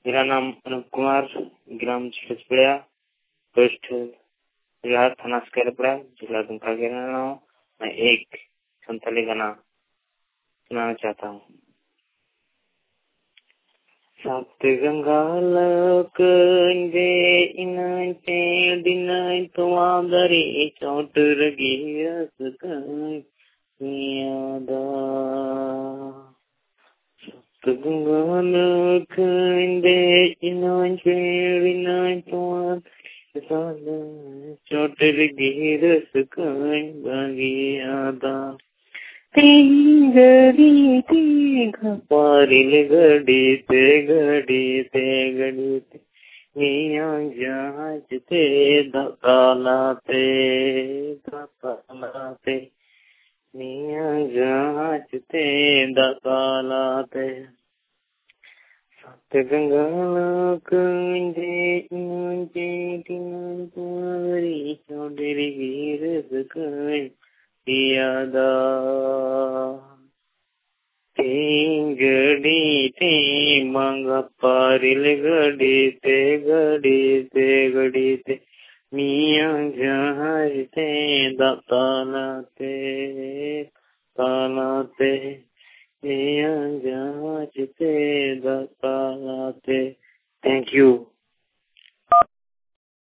मेरा नाम अनूप कुमार, ग्राम चिड़चिड़ा, पोस्ट बिहार, थाना स्कैरपड़ा, जिला दुमका के रहने वाला हूँ। मैं एक संताली गाना सुनाना चाहता हूँ। सप्तगंगालक इन पेड़ तुम्हारी चोट रगी रस यादा सप्तगंगालक इन पेड़ तुम्हारी चोट रगी रस यादा गड़ी पारिल गड़ी ते मियाँ जहाज ते दकालाते मियाँ जहाज ते दकालाते सप्तगंगा कुंजे तुम्हारी चौधरी वीर यादा गड़ी ते मांगा पारिल गड़ी ते मियाँ जहाज ते तालाते मियाँ जहाज ते तालाते। Thank you.